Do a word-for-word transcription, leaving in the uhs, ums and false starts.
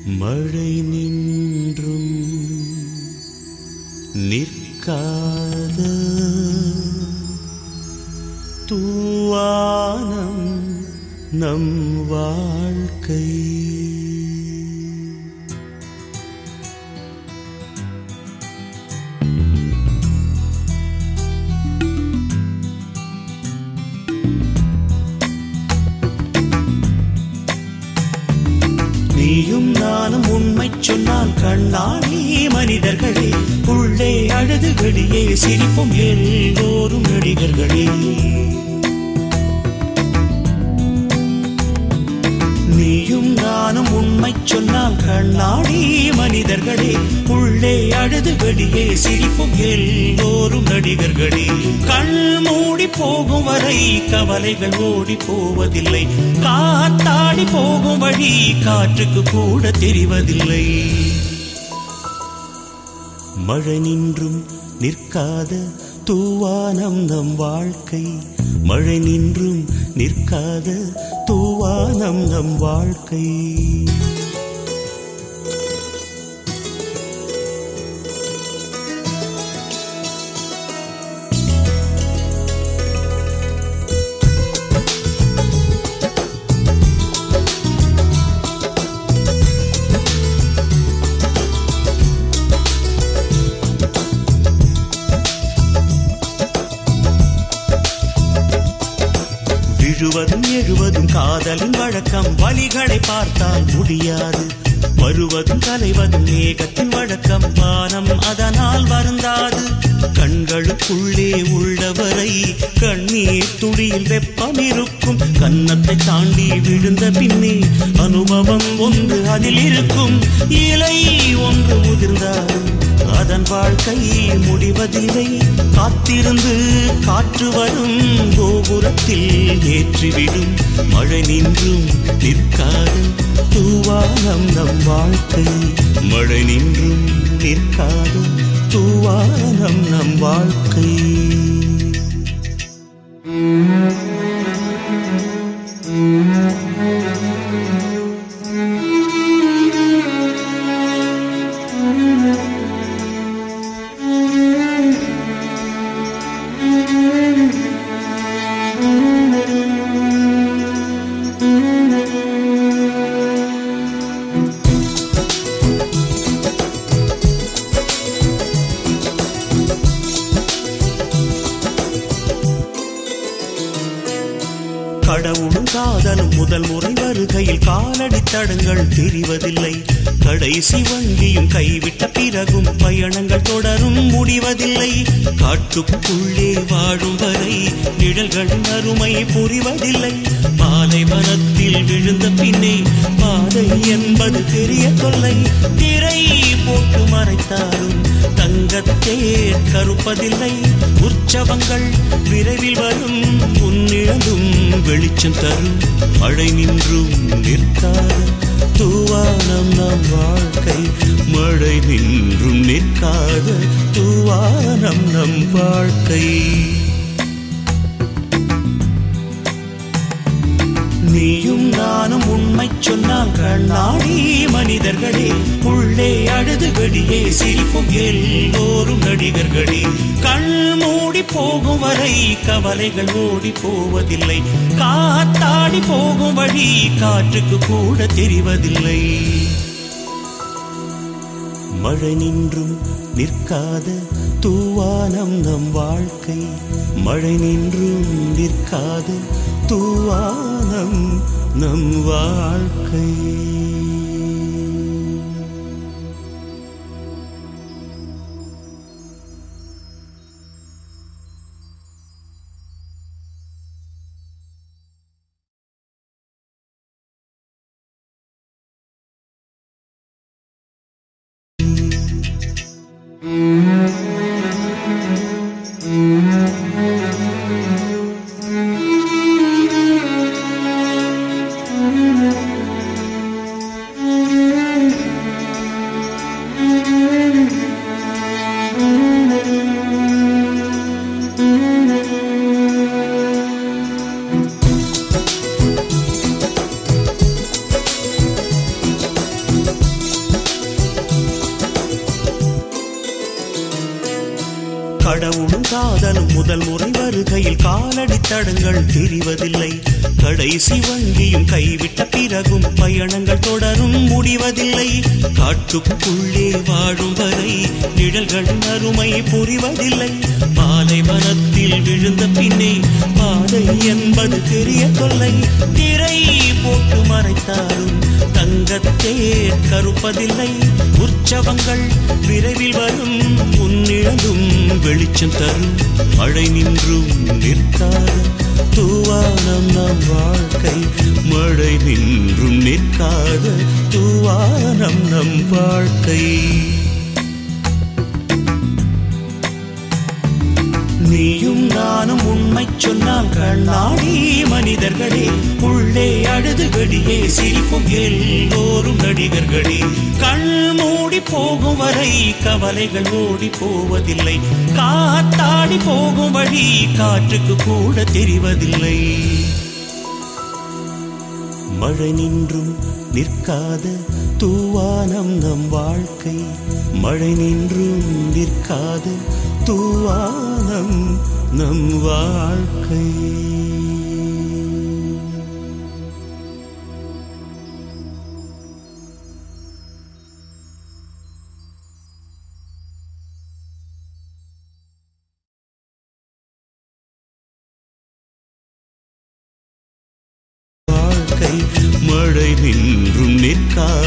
மழை நின்றும் நிற்காத தூவானம் நம் வாழ்க்கை. நீயும் நானும் உண்மை சொன்னால் கண்ணாடி மனிதர்களே, உள்ளே அழுது வெளியே சிரிப்பும் எல்லோரும் நடிகர்களே. நீயும் நானும் உண்மை சொன்னால் கண்ணாடி மனிதர்களே, உள்ளே அழுது வெளியே சிரிப்பும் எல்லோரும் நடிகர்களே. கண் மூடி போகும் வரை கவலைகள் ஓடி போவதில்லை, காத்தாடி போகும் வழி காற்றுக்கு கூட தெரிவதில்லை. மழை நின்றும் நிற்காத தூவானம் நம் வாழ்க்கை. மழை நின்றும் நிற்காத தூவானம் நம் வாழ்க்கை. விழுவதும் எழுவதும் காதலின் வழக்கம், வலிகளை பார்த்தால் முடியாது. வருவதும் கலைவதும் மேகத்தின் வழக்கம், வானம் அதனால் வருந்தாது. கண்களுக்குள்ளே உள்ளவரை கண்ணீர் துளியில் வெப்பம் இருக்கும். கன்னத்தை தாண்டி விழுந்த பின்னே அனுபவம் ஒன்று அதில் இருக்கும். இலை ஒன்று உதிர்ந்தாலும் அதன் வாழ்க்கை முடிவதில்லை. காத்திருந்து காற்று வரும் கோபுரத்தில் ஏற்றிவிடும். மழை நின்றும் நிற்காது தூவானம் நம் வாழ்க்கை. மழை நின்றும் நிற்காது தூவானம் நம் வாழ்க்கை. கடவுளும் காதலும் முதல் முறை வருகையில் காலடி தடங்கள் தெரிவதில்லை. கடைசி வண்டியும் கைவிட்ட பிறகும் பயணங்கள் தொடரும் முடிவதில்லை. காட்டுக்குள்ளே வாழும் வரை நிழல்களின் அருமை புரிவதில்லை. பாலைவனத்தில் விழுந்த பின்னே பாதை என்பது பெரிய தொல்லை. திரை போட்டு மறைத்தாலும் தங்கத்தேர் கருப்பதில்லை. உற்சவங்கள் விரைவில் வரும், உன்னிழந்தும் வெளிச்சம் தரும். மழை நின்றும் நிற்காத தூவானம் நம் வாழ்க்கை. மழை நின்றும் நிற்காத தூவானம் நம் வாழ்க்கை. நீயும் நானும் உண்மை சொன்னால் கண்ணாடி மனிதர்களே, உள்ளே அழுது வெளியே சிரிப்பும் எல்லோரும் நடிகர்களே. கண் மூடி போகும் வரை கவலைகள் ஓடி போவதில்லை, காத்தாடி போகும் வழி காற்றுக்கு கூட தெரிவதில்லை. மழை நின்றும் நிற்காத தூவானம் நம் வாழ்க்கை. மழை நின்றும் நிற்காத தூவானம் நம் வாழ்க்கை. முதல் முறை வருகையில் காலடி தடங்கள் தெரிவதில்லை. கடைசி வங்கியும் கைவிட்ட பிறகும் பயணங்கள் தொடரும் முடிவதில்லை. காட்டுக்குள்ளே வாழும் வரை நிழல்களின் அருமை புரிவதில்லை. பாலைவனத்தில் விழுந்த பின்னே பாதை என்பது பெரிய தொல்லை. திரை போட்டு மறைத்தாலும் தங்கத்தேர் கருப்பதில்லை. உற்சவங்கள் விரைவில் வரும், உன்னிழந்தும் வெளிச்சம் தரும். மழை நின்றும் நிற்காத தூவானம் நம் வாழ்க்கை. மழை நின்றும் நிற்காத தூவானம் நம் வாழ்க்கை. நீயும் நானும் உண்மை சொன்னால் கண்ணாடி மனிதர்களே, உள்ளே அழுது வெளியே சிரிப்பும் எல்லோரும் நடிகர்களே. கண் மூடி போகும் வரை கவலைகள் ஓடி போவதில்லை. காத்தாடி போகும் வழி காற்றுக்கு கூட தெரிவதில்லை. மழை நின்றும் நிற்காத தூவானம் நம் வாழ்க்கை. மழை நின்றும் நிற்காத தூவானம் நம் வாழ்க்கை. மழை நின்றும் நிற்காத